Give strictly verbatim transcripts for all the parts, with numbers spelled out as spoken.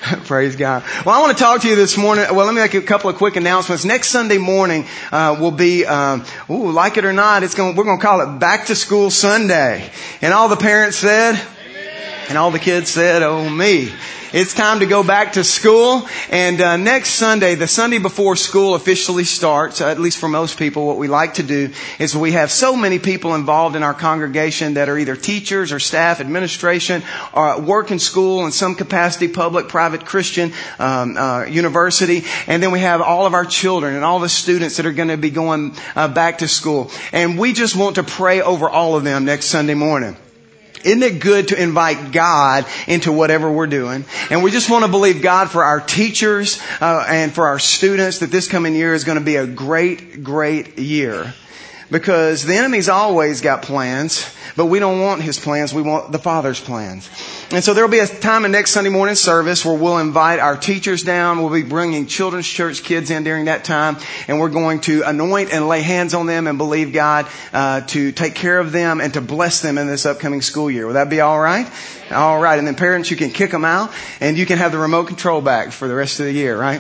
Praise God. Well, I want to talk to you this morning. Well, let me make a couple of quick announcements. Next Sunday morning uh, will be, um, ooh, like it or not, it's going. We're going to call it Back to School Sunday. And all the parents said, amen. And all the kids said, oh me. It's time to go back to school. And uh, next Sunday, the Sunday before school officially starts, at least for most people, what we like to do is we have so many people involved in our congregation that are either teachers or staff, administration, or work in school in some capacity, public, private, Christian, um, uh, university. And then we have all of our children and all the students that are going to be going uh, back to school. And we just want to pray over all of them next Sunday morning. Isn't it good to invite God into whatever we're doing? And we just want to believe God for our teachers uh, and for our students that this coming year is going to be a great, great year. Because the enemy's always got plans, but we don't want his plans. We want the Father's plans. And so there will be a time in next Sunday morning service where we'll invite our teachers down. We'll be bringing children's church kids in during that time. And we're going to anoint and lay hands on them and believe God uh, to take care of them and to bless them in this upcoming school year. Will that be all right? All right. And then parents, you can kick them out and you can have the remote control back for the rest of the year, right?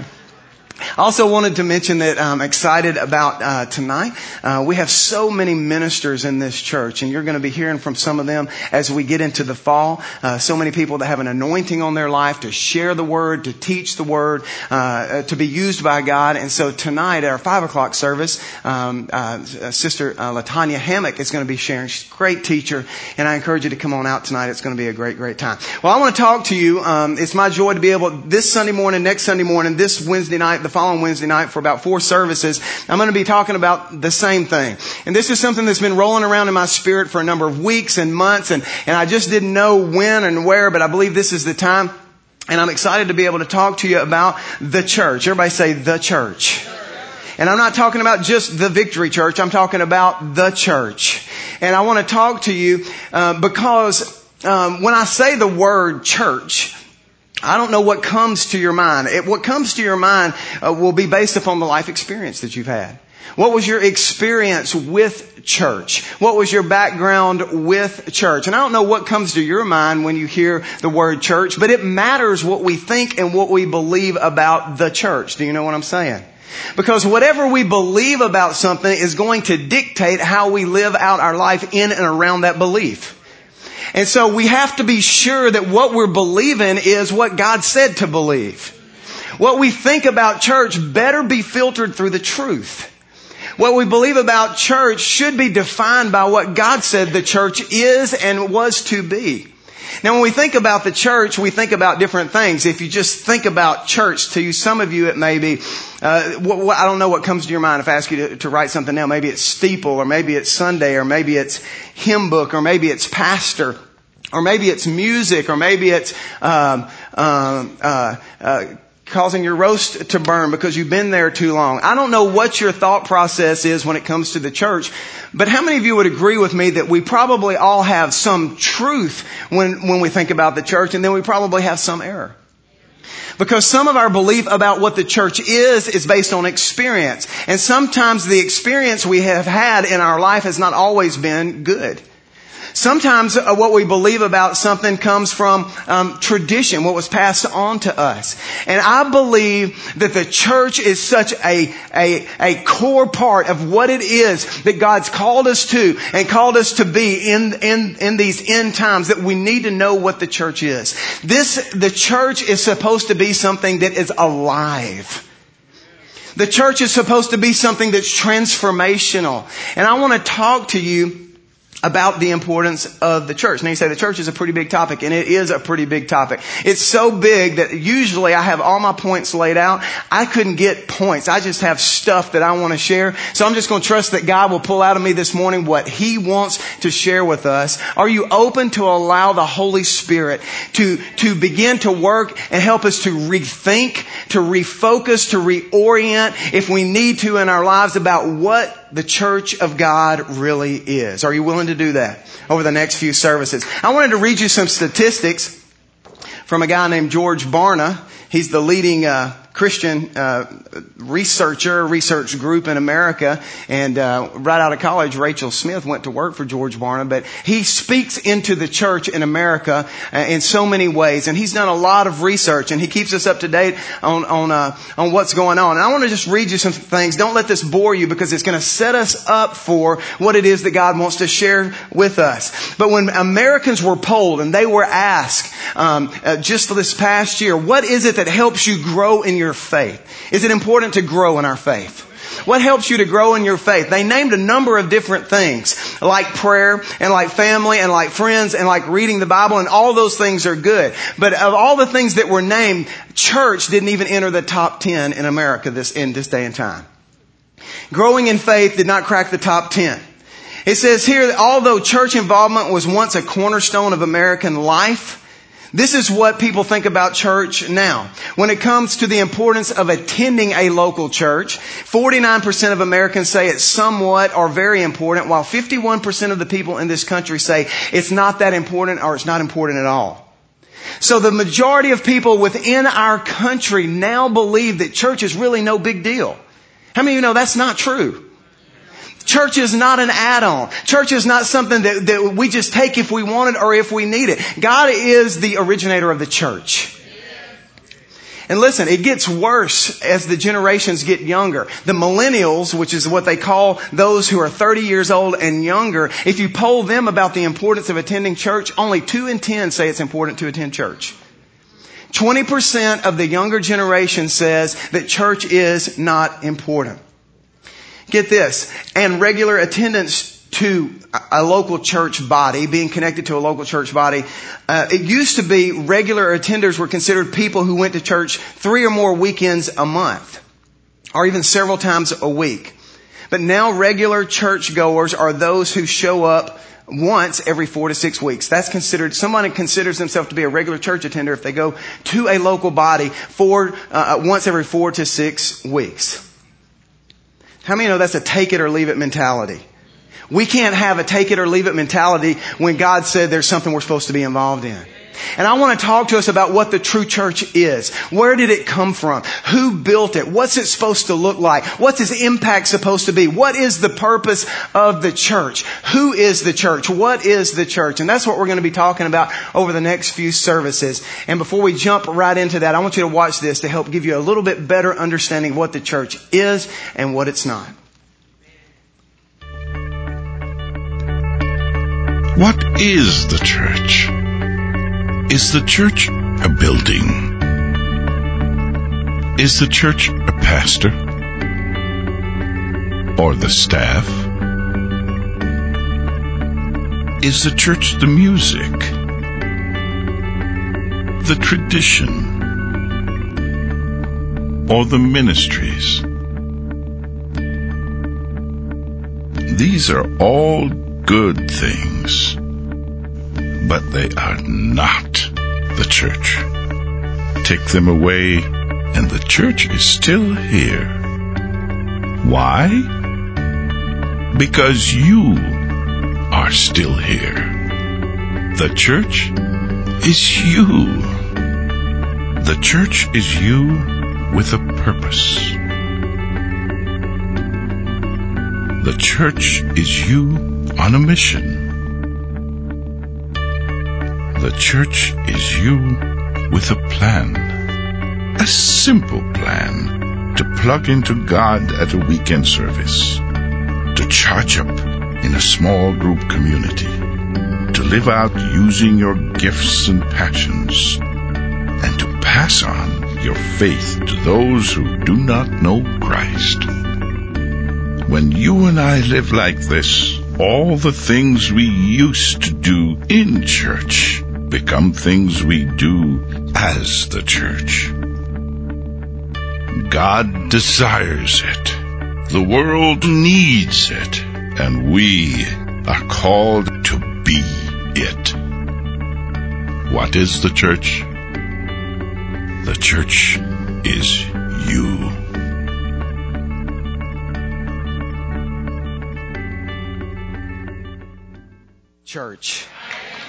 I also wanted to mention that I'm excited about uh, tonight. Uh, we have so many ministers in this church, and you're going to be hearing from some of them as we get into the fall. Uh, so many people that have an anointing on their life to share the Word, to teach the Word, uh, to be used by God. And so tonight at our five o'clock service, um, uh, Sister uh, LaTanya Hammock is going to be sharing. She's a great teacher, and I encourage you to come on out tonight. It's going to be a great, great time. Well, I want to talk to you. Um, it's my joy to be able, this Sunday morning, next Sunday morning, this Wednesday night, the following Wednesday night for about four services, I'm going to be talking about the same thing. And this is something that's been rolling around in my spirit for a number of weeks and months, and, and I just didn't know when and where, but I believe this is the time. And I'm excited to be able to talk to you about the church. Everybody say the church. And I'm not talking about just the Victory Church. I'm talking about the church. And I want to talk to you uh, because um, when I say the word church, I don't know what comes to your mind. It, what comes to your mind uh, will be based upon the life experience that you've had. What was your experience with church? What was your background with church? And I don't know what comes to your mind when you hear the word church, but it matters what we think and what we believe about the church. Do you know what I'm saying? Because whatever we believe about something is going to dictate how we live out our life in and around that belief. And so we have to be sure that what we're believing is what God said to believe. What we think about church better be filtered through the truth. What we believe about church should be defined by what God said the church is and was to be. Now, when we think about the church, we think about different things. If you just think about church, to you, some of you, it may be, uh, what, what, I don't know what comes to your mind if I ask you to, to write something down. Maybe it's steeple, or maybe it's Sunday, or maybe it's hymn book, or maybe it's pastor, or maybe it's music, or maybe it's um, um, uh, uh, causing your roast to burn because you've been there too long. I don't know what your thought process is when it comes to the church, but how many of you would agree with me that we probably all have some truth when, when we think about the church, and then we probably have some error? Because some of our belief about what the church is is based on experience. And sometimes the experience we have had in our life has not always been good. Sometimes uh, what we believe about something comes from um, tradition, what was passed on to us. And I believe that the church is such a, a, a core part of what it is that God's called us to and called us to be in, in, in these end times, that we need to know what the church is. This, the church is supposed to be something that is alive. The church is supposed to be something that's transformational. And I want to talk to you about the importance of the church. Now you say the church is a pretty big topic, and it is a pretty big topic. It's so big that usually I have all my points laid out. I couldn't get points. I just have stuff that I want to share. So I'm just going to trust that God will pull out of me this morning what He wants to share with us. Are you open to allow the Holy Spirit to, to begin to work and help us to rethink, to refocus, to reorient if we need to in our lives about what the church of God really is? Are you willing to do that over the next few services? I wanted to read you some statistics from a guy named George Barna. He's the leading uh, Christian uh, researcher, research group in America. And uh, right out of college, Rachel Smith went to work for George Barna. But he speaks into the church in America uh, in so many ways. And he's done a lot of research, and he keeps us up to date on on uh, on what's going on. And I want to just read you some things. Don't let this bore you, because it's going to set us up for what it is that God wants to share with us. But when Americans were polled and they were asked um, uh, just this past year, what is it that helps you grow in your faith? Is it important to grow in our faith? What helps you to grow in your faith? They named a number of different things, like prayer and like family and like friends and like reading the Bible, and all those things are good. But of all the things that were named, church didn't even enter the top ten in America this in this day and time. Growing in faith did not crack the top ten. It says here that although church involvement was once a cornerstone of American life, this is what people think about church now. When it comes to the importance of attending a local church, forty-nine percent of Americans say it's somewhat or very important, while fifty-one percent of the people in this country say it's not that important or it's not important at all. So the majority of people within our country now believe that church is really no big deal. How many of you know that's not true? Church is not an add-on. Church is not something that, that we just take if we want it or if we need it. God is the originator of the church. And listen, it gets worse as the generations get younger. The millennials, which is what they call those who are thirty years old and younger, if you poll them about the importance of attending church, only two in ten say it's important to attend church. twenty percent of the younger generation says that church is not important. Get this, and regular attendance to a local church body, being connected to a local church body, uh, it used to be regular attenders were considered people who went to church three or more weekends a month, or even several times a week. But now regular church goers are those who show up once every four to six weeks. That's considered, someone considers themselves to be a regular church attender if they go to a local body for uh, once every four to six weeks. How many know that's a take it or leave it mentality? We can't have a take it or leave it mentality when God said there's something we're supposed to be involved in. And I want to talk to us about what the true church is. Where did it come from? Who built it? What's it supposed to look like? What's its impact supposed to be? What is the purpose of the church? Who is the church? What is the church? And that's what we're going to be talking about over the next few services. And before we jump right into that, I want you to watch this to help give you a little bit better understanding of what the church is and what it's not. What is the church? Is the church a building? Is the church a pastor? Or the staff? Is the church the music? The tradition? Or the ministries? These are all good things, but they are not the church. Take them away, and the church is still here. Why? Because you are still here. The church is you. The church is you with a purpose. The church is you on a mission. The church is you with a plan. A simple plan to plug into God at a weekend service. To charge up in a small group community. To live out using your gifts and passions. And to pass on your faith to those who do not know Christ. When you and I live like this, all the things we used to do in church become things we do as the church. God desires it. The world needs it. And we are called to be it. What is the church? The church is you. Church.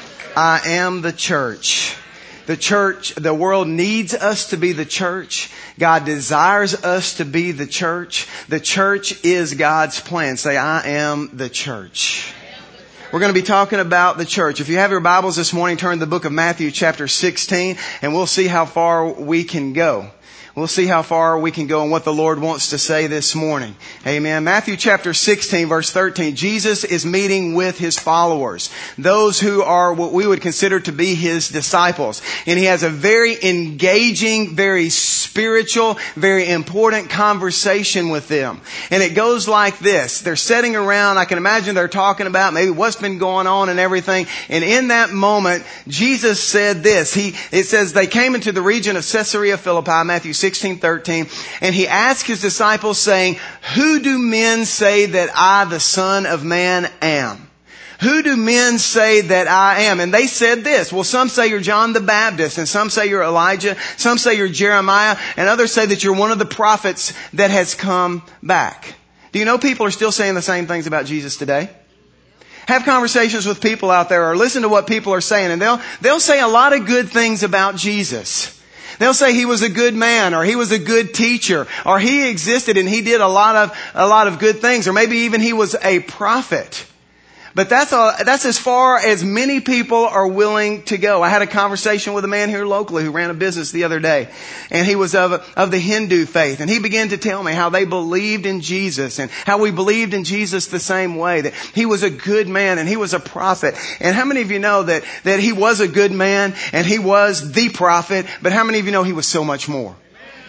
I am the church. The church, the world needs us to be the church. God desires us to be the church. The church is God's plan. Say, I am the church. We're going to be talking about the church. If you have your Bibles this morning, turn to the book of Matthew chapter sixteen, and we'll see how far we can go. We'll see how far we can go and what the Lord wants to say this morning. Amen. Matthew chapter sixteen, verse thirteen. Jesus is meeting with His followers, those who are what we would consider to be His disciples. And He has a very engaging, very spiritual, very important conversation with them. And it goes like this. They're sitting around. I can imagine they're talking about maybe what's been going on and everything. And in that moment, Jesus said this. He, it says they came into the region of Caesarea Philippi, Matthew sixteen thirteen, and He asked His disciples saying, who do men say that I, the Son of Man, am? Who do men say that I am? And they said this. Well, some say you're John the Baptist, and some say you're Elijah, some say you're Jeremiah, and others say that you're one of the prophets that has come back. Do you know people are still saying the same things about Jesus today? Have conversations with people out there, or listen to what people are saying, and they'll, they'll say a lot of good things about Jesus. They'll say He was a good man, or He was a good teacher, or He existed and He did a lot of, a lot of good things, or maybe even He was a prophet. But that's all, that's as far as many people are willing to go. I had a conversation with a man here locally who ran a business the other day, and he was of, of the Hindu faith, and he began to tell me how they believed in Jesus and how we believed in Jesus the same way, that He was a good man and He was a prophet. And how many of you know that, that He was a good man and He was the prophet, but how many of you know He was so much more?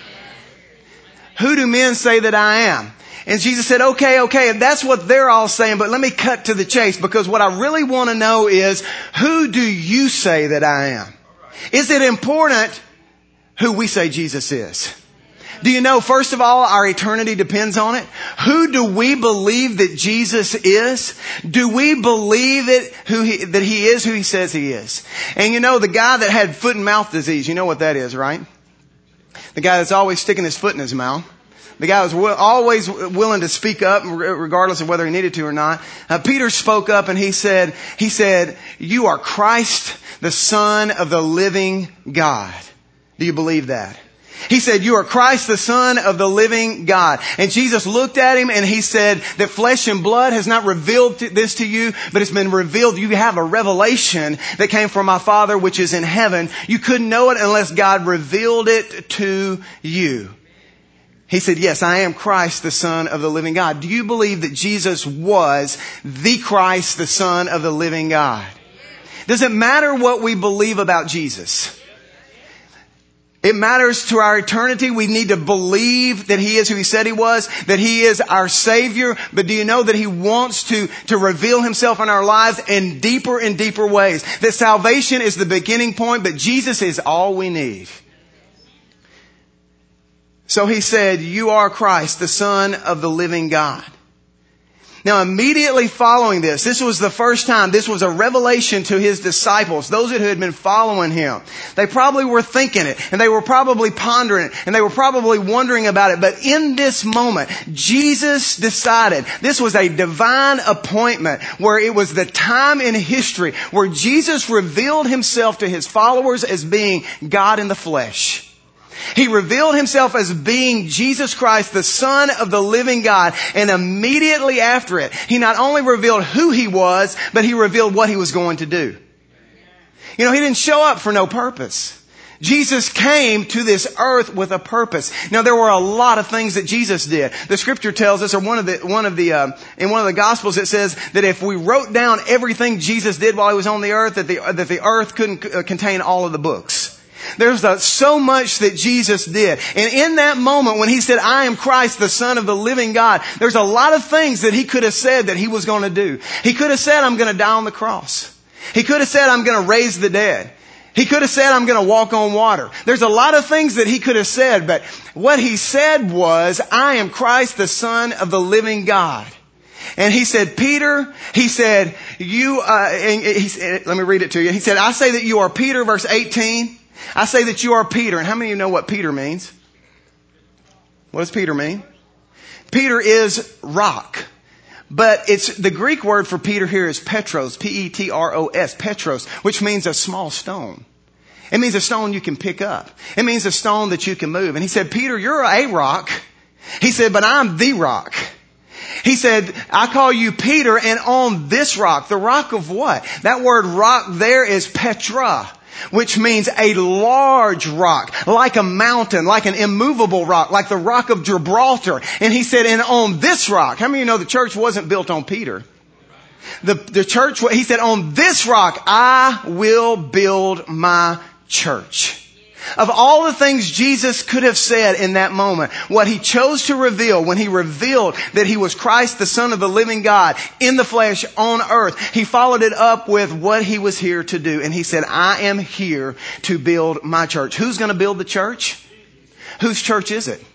Who do men say that I am? And Jesus said, okay, okay, and that's what they're all saying, but let me cut to the chase, because what I really want to know is, who do you say that I am? Is it important who we say Jesus is? Do you know, first of all, our eternity depends on it? Who do we believe that Jesus is? Do we believe it, who he, that He is who He says He is? And you know, the guy that had foot and mouth disease, you know what that is, right? The guy that's always sticking his foot in his mouth. The guy was w- always willing to speak up, regardless of whether he needed to or not. Uh, Peter spoke up and he said, he said, you are Christ, the Son of the living God. Do you believe that? He said, you are Christ, the Son of the living God. And Jesus looked at him and He said that flesh and blood has not revealed this to you, but it's been revealed. You have a revelation that came from my Father which is in heaven. You couldn't know it unless God revealed it to you. He said, yes, I am Christ, the Son of the living God. Do you believe that Jesus was the Christ, the Son of the living God? Does it matter what we believe about Jesus? It matters to our eternity. We need to believe that He is who He said He was, that He is our Savior. But do you know that He wants to, to reveal Himself in our lives in deeper and deeper ways? That salvation is the beginning point, but Jesus is all we need. So He said, you are Christ, the Son of the living God. Now, immediately following this, this was the first time, this was a revelation to His disciples, those who had been following Him. They probably were thinking it, and they were probably pondering it, and they were probably wondering about it. But in this moment, Jesus decided, this was a divine appointment, where it was the time in history where Jesus revealed Himself to His followers as being God in the flesh. He revealed Himself as being Jesus Christ, the Son of the living God. And immediately after it, He not only revealed who He was, but He revealed what He was going to do. You know, He didn't show up for no purpose. Jesus came to this earth with a purpose. Now, there were a lot of things that Jesus did. The Scripture tells us, or one of the one of the uh, in one of the Gospels, it says that if we wrote down everything Jesus did while He was on the earth, that the that the earth couldn't uh, contain all of the books. There's uh, so much that Jesus did. And in that moment when He said, I am Christ, the Son of the living God, there's a lot of things that He could have said that He was going to do. He could have said, I'm going to die on the cross. He could have said, I'm going to raise the dead. He could have said, I'm going to walk on water. There's a lot of things that He could have said, but what He said was, I am Christ, the Son of the living God. And He said, Peter, He said, you, uh, and he, let me read it to you. He said, I say that you are Peter, verse eighteen. I say that you are Peter. And how many of you know what Peter means? What does Peter mean? Peter is rock. But it's the Greek word for Peter here is Petros, P E T R O S, Petros, which means a small stone. It means a stone you can pick up. It means a stone that you can move. And he said, Peter, you're a rock. He said, but I'm the rock. He said, I call you Peter, and on this rock, the rock of what? That word rock there is Petra, which means a large rock, like a mountain, like an immovable rock, like the rock of Gibraltar. And he said, and on this rock, how many of you know the church wasn't built on Peter? The, the church, he said, on this rock, I will build my church. Of all the things Jesus could have said in that moment, what he chose to reveal when he revealed that he was Christ, the Son of the living God, in the flesh on earth, he followed it up with what he was here to do. And he said, I am here to build my church. Who's going to build the church? Whose church is it?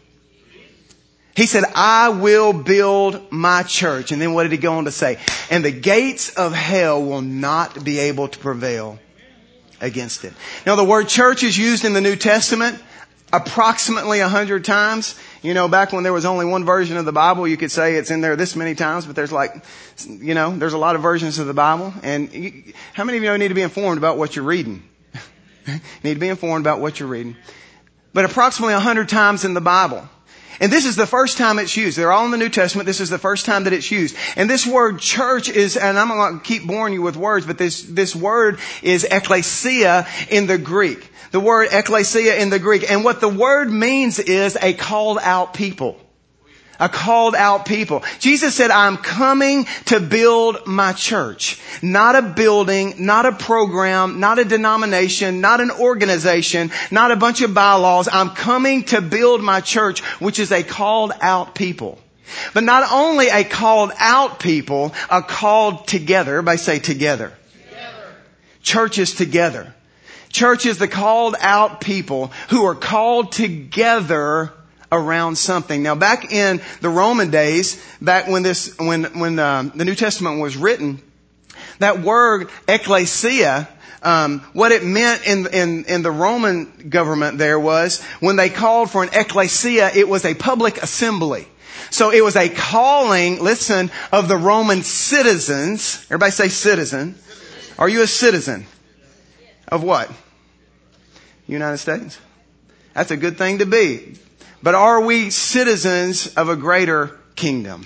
He said, I will build my church. And then what did he go on to say? And the gates of hell will not be able to prevail against it. Now, the word church is used in the New Testament approximately a hundred times. You know, back when there was only one version of the Bible, you could say it's in there this many times, but there's like, you know, there's a lot of versions of the Bible. And you, how many of you need to be informed about what you're reading? Need to be informed about what you're reading. But approximately a hundred times in the Bible. And this is the first time it's used. They're all in the New Testament. This is the first time that it's used. And this word church is, and I'm going to keep boring you with words, but this, this word is ekklesia in the Greek. The word ekklesia in the Greek. And what the word means is a called out people. A called out people. Jesus said, I'm coming to build my church. Not a building, not a program, not a denomination, not an organization, not a bunch of bylaws. I'm coming to build my church, which is a called out people. But not only a called out people, a called together. Everybody say together. Together. Church is together. Church is the called out people who are called together around something. Now, back in the Roman days, back when this, when when uh, the New Testament was written, that word ekklesia, um, what it meant in in in the Roman government there was when they called for an ekklesia, it was a public assembly. So it was a calling, listen, of the Roman citizens. Everybody say citizen. Are you a citizen of what? United States. That's a good thing to be. But are we citizens of a greater kingdom?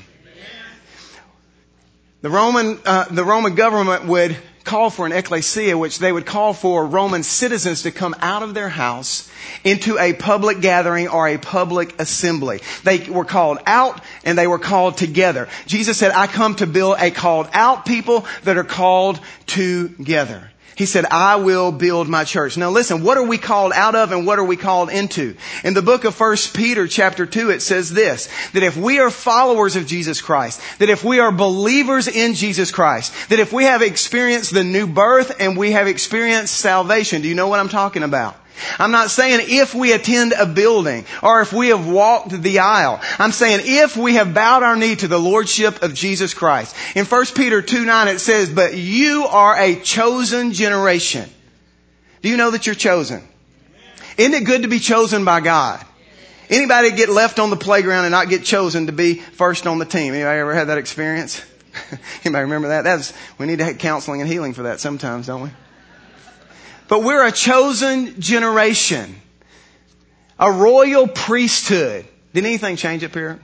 The Roman, uh, the Roman government would call for an ekklesia, which they would call for Roman citizens to come out of their house into a public gathering or a public assembly. They were called out and they were called together. Jesus said, I come to build a called out people that are called together. He said, I will build my church. Now listen, what are we called out of and what are we called into? In the book of First Peter chapter two, it says this, that if we are followers of Jesus Christ, that if we are believers in Jesus Christ, that if we have experienced the new birth and we have experienced salvation, do you know what I'm talking about? I'm not saying if we attend a building or if we have walked the aisle. I'm saying if we have bowed our knee to the Lordship of Jesus Christ. In First Peter two nine it says, but you are a chosen generation. Do you know that you're chosen? Isn't it good to be chosen by God? Anybody get left on the playground and not get chosen to be first on the team? Anybody ever had that experience? Anybody remember that? That's, we need to have counseling and healing for that sometimes, don't we? But we're a chosen generation. A royal priesthood. Did anything change up here?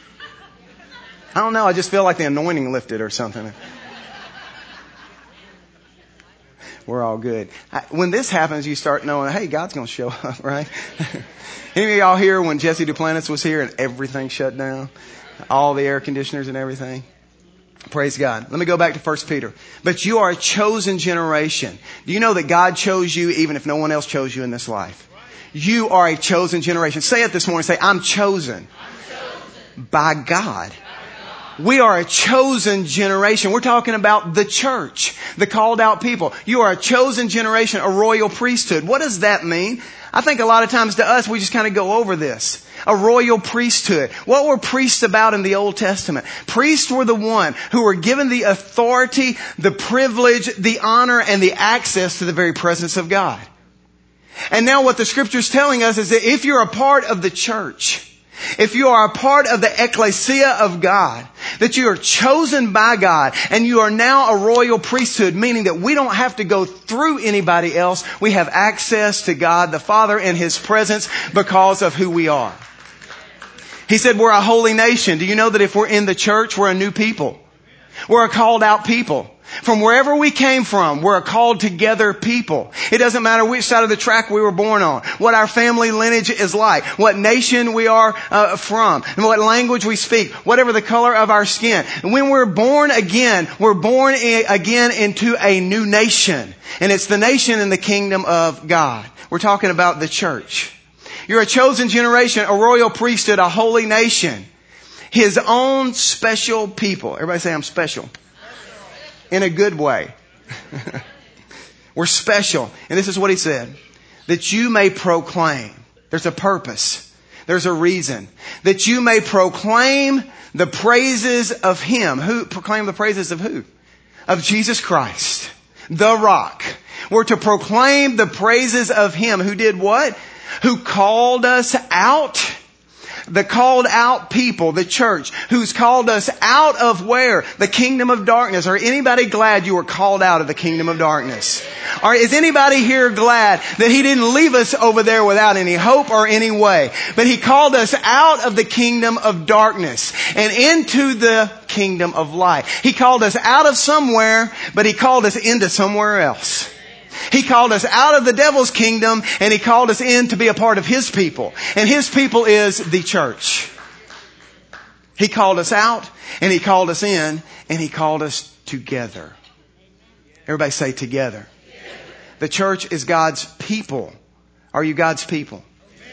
I don't know. I just feel like the anointing lifted or something. We're all good. When this happens, you start knowing, hey, God's going to show up, right? Any of y'all here when Jesse Duplantis was here and everything shut down? All the air conditioners and everything? Praise God. Let me go back to First Peter. But you are a chosen generation. Do you know that God chose you even if no one else chose you in this life? You are a chosen generation. Say it this morning. Say, I'm chosen, I'm chosen. By God. We are a chosen generation. We're talking about the church, the called out people. You are a chosen generation, a royal priesthood. What does that mean? I think a lot of times to us, we just kind of go over this. A royal priesthood. What were priests about in the Old Testament? Priests were the one who were given the authority, the privilege, the honor, and the access to the very presence of God. And now what the Scripture's telling us is that if you're a part of the church, if you are a part of the ekklesia of God, That you are chosen by God and you are now a royal priesthood, meaning that we don't have to go through anybody else. We have access to God the Father in His presence because of who we are. He said we're a holy nation. Do you know that if we're in the church, we're a new people? We're a called out people. From wherever we came from, we're a called together people. It doesn't matter which side of the track we were born on, what our family lineage is like, what nation we are uh, from, and what language we speak, whatever the color of our skin. And when we're born again, we're born in, again into a new nation. And it's the nation in the kingdom of God. We're talking about the church. You're a chosen generation, a royal priesthood, a holy nation. His own special people. Everybody say, I'm special. In a good way. We're special. And this is what he said. That you may proclaim. There's a purpose. There's a reason. That you may proclaim the praises of Him. Who? Proclaim the praises of who? Of Jesus Christ. The rock. We're to proclaim the praises of Him. Who did what? Who called us out. The called out people, the church, who's called us out of where? The kingdom of darkness. Are anybody glad you were called out of the kingdom of darkness? Or is anybody here glad that He didn't leave us over there without any hope or any way? But He called us out of the kingdom of darkness and into the kingdom of light. He called us out of somewhere, but He called us into somewhere else. He called us out of the devil's kingdom and He called us in to be a part of His people. And His people is the church. He called us out and He called us in and He called us together. Everybody say together. The church is God's people. Are you God's people?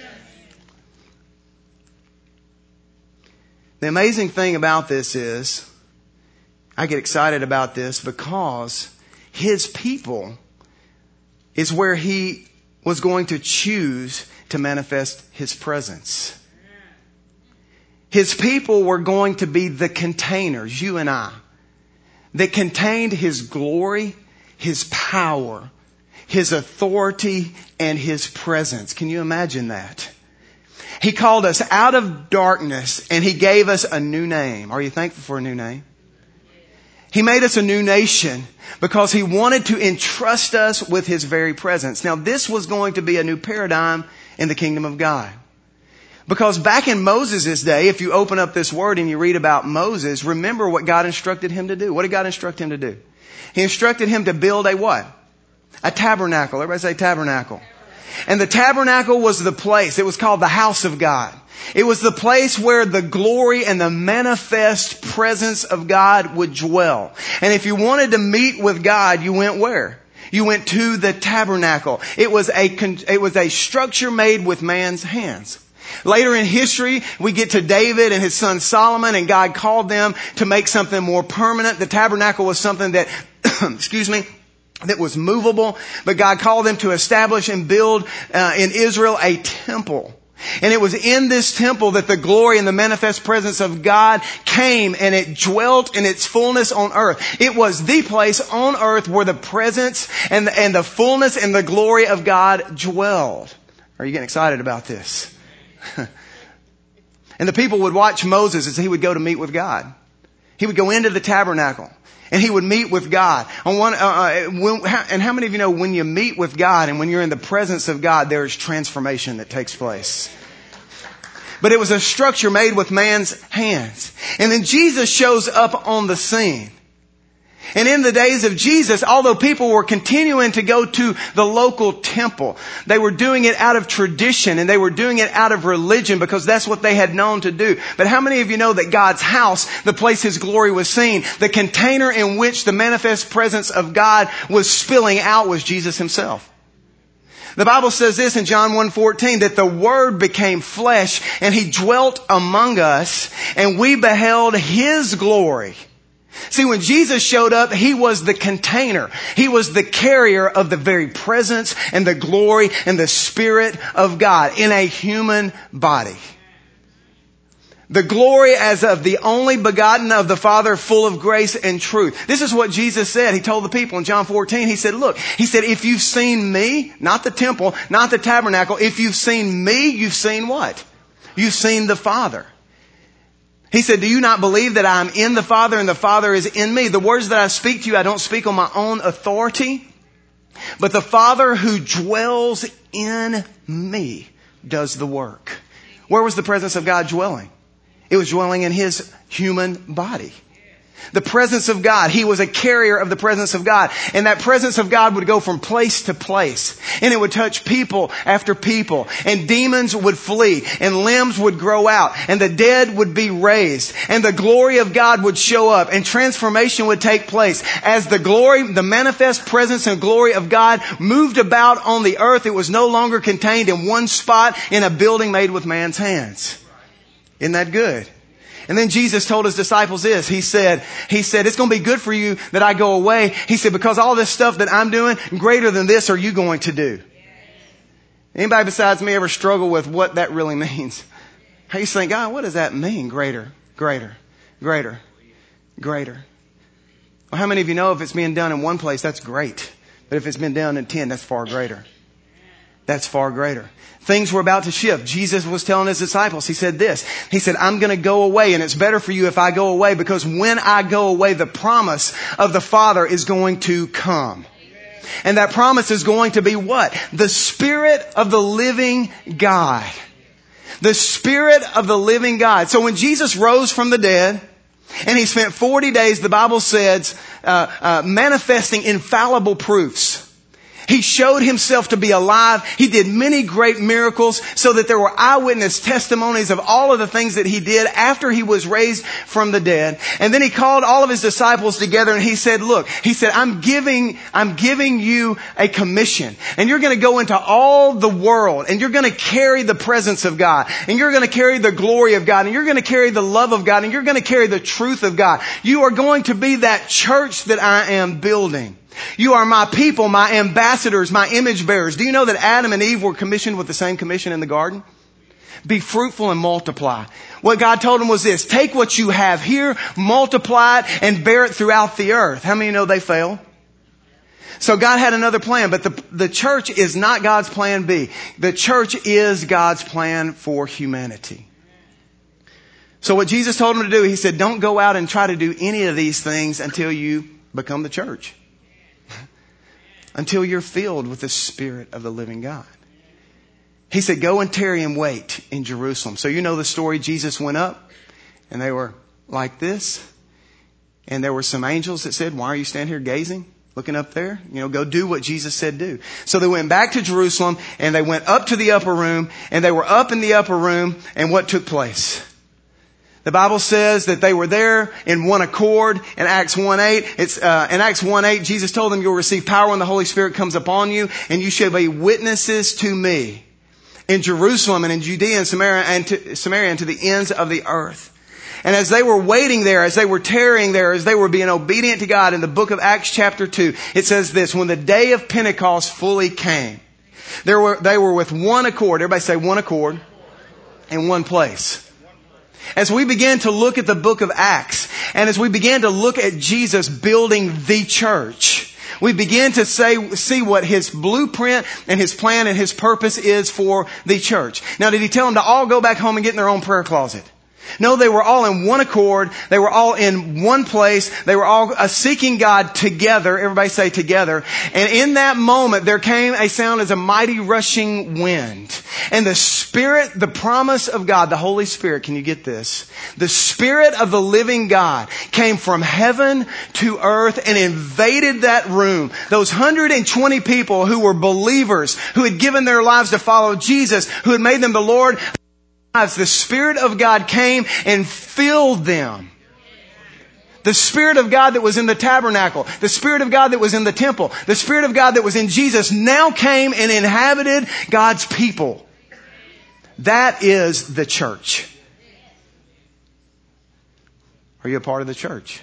The amazing thing about this is, I get excited about this because His people is where He was going to choose to manifest His presence. His people were going to be the containers, you and I, that contained His glory, His power, His authority, and His presence. Can you imagine that? He called us out of darkness and He gave us a new name. Are you thankful for a new name? He made us a new nation because He wanted to entrust us with His very presence. Now, this was going to be a new paradigm in the kingdom of God. Because back in Moses' day, if you open up this word and you read about Moses, remember what God instructed him to do. What did God instruct him to do? He instructed him to build a what? A tabernacle. Everybody say tabernacle. And the tabernacle was the place. It was called the house of God. It was the place where the glory and the manifest presence of God would dwell. And if you wanted to meet with God, you went where? You went to the tabernacle. It was a, it was a structure made with man's hands. Later in history, we get to David and his son Solomon, and God called them to make something more permanent. The tabernacle was something that, excuse me, that was movable, but God called them to establish and build uh, in Israel a temple. And it was in this temple that the glory and the manifest presence of God came, and it dwelt in its fullness on earth. It was the place on earth where the presence and the, and the fullness and the glory of God dwelled. Are you getting excited about this? And the people would watch Moses as he would go to meet with God. He would go into the tabernacle and he would meet with God. On one, uh, when, and how many of you know when you meet with God and when you're in the presence of God, there is transformation that takes place? But it was a structure made with man's hands. And then Jesus shows up on the scene. And in the days of Jesus, although people were continuing to go to the local temple, they were doing it out of tradition and they were doing it out of religion because that's what they had known to do. But how many of you know that God's house, the place His glory was seen, the container in which the manifest presence of God was spilling out was Jesus Himself? The Bible says this in John one fourteen, that the Word became flesh and He dwelt among us and we beheld His glory. See, when Jesus showed up, He was the container. He was the carrier of the very presence and the glory and the Spirit of God in a human body. The glory as of the only begotten of the Father, full of grace and truth. This is what Jesus said. He told the people in John fourteen, He said, look, He said, if you've seen me, not the temple, not the tabernacle, if you've seen me, you've seen what? You've seen the Father. He said, do you not believe that I am in the Father and the Father is in me? The words that I speak to you, I don't speak on my own authority, but the Father who dwells in me does the work. Where was the presence of God dwelling? It was dwelling in His human body. The presence of God. He was a carrier of the presence of God. And that presence of God would go from place to place. And it would touch people after people. And demons would flee. And limbs would grow out. And the dead would be raised. And the glory of God would show up. And transformation would take place. As the glory, the manifest presence and glory of God moved about on the earth, it was no longer contained in one spot in a building made with man's hands. Isn't that good? And then Jesus told His disciples this. He said, He said, it's going to be good for you that I go away. He said, because all this stuff that I'm doing, greater than this are you going to do. Anybody besides me ever struggle with what that really means? I used to think, God, what does that mean? Greater, greater, greater, greater. Well, how many of you know if it's being done in one place, that's great. But if it's been done in ten, that's far greater. That's far greater. Things were about to shift. Jesus was telling His disciples, He said this. He said, I'm going to go away, and it's better for you if I go away, because when I go away, the promise of the Father is going to come. And that promise is going to be what? The Spirit of the living God. The Spirit of the living God. So when Jesus rose from the dead, and He spent forty days, the Bible says, uh, uh, manifesting infallible proofs. He showed Himself to be alive. He did many great miracles so that there were eyewitness testimonies of all of the things that He did after He was raised from the dead. And then He called all of His disciples together and He said, look, He said, I'm giving, I'm giving you a commission, and you're going to go into all the world, and you're going to carry the presence of God, and you're going to carry the glory of God, and you're going to carry the love of God, and you're going to carry the truth of God. You are going to be that church that I am building. You are my people, my ambassadors, my image bearers. Do you know that Adam and Eve were commissioned with the same commission in the garden? Be fruitful and multiply. What God told them was this: take what you have here, multiply it, and bear it throughout the earth. How many know they failed? So God had another plan, but the, the church is not God's plan B. The church is God's plan for humanity. So what Jesus told them to do, He said, don't go out and try to do any of these things until you become the church. Until you're filled with the Spirit of the living God. He said, go and tarry and wait in Jerusalem. So you know the story. Jesus went up and they were like this. And there were some angels that said, why are you standing here gazing, looking up there? You know, go do what Jesus said do. So they went back to Jerusalem and they went up to the upper room, and they were up in the upper room, and what took place? The Bible says that they were there in one accord in Acts one eight. It's, uh, in Acts one eight, Jesus told them, you'll receive power when the Holy Spirit comes upon you, and you shall be witnesses to me in Jerusalem and in Judea and Samaria and to, Samaria and to the ends of the earth. And as they were waiting there, as they were tarrying there, as they were being obedient to God, in the book of Acts chapter two, it says this: when the day of Pentecost fully came, there were, they were with one accord. Everybody say one accord, in one place. As we began to look at the book of Acts, and as we began to look at Jesus building the church, we began to say, see what His blueprint and His plan and His purpose is for the church. Now, did He tell them to all go back home and get in their own prayer closet? No, they were all in one accord. They were all in one place. They were all uh, seeking God together. Everybody say together. And in that moment, there came a sound as a mighty rushing wind. And the Spirit, the promise of God, the Holy Spirit, can you get this? The Spirit of the living God came from heaven to earth and invaded that room. Those one hundred twenty people who were believers, who had given their lives to follow Jesus, who had made them the Lord. The Spirit of God came and filled them. The Spirit of God that was in the tabernacle, the Spirit of God that was in the temple, the Spirit of God that was in Jesus now came and inhabited God's people. That is the church. Are you a part of the church?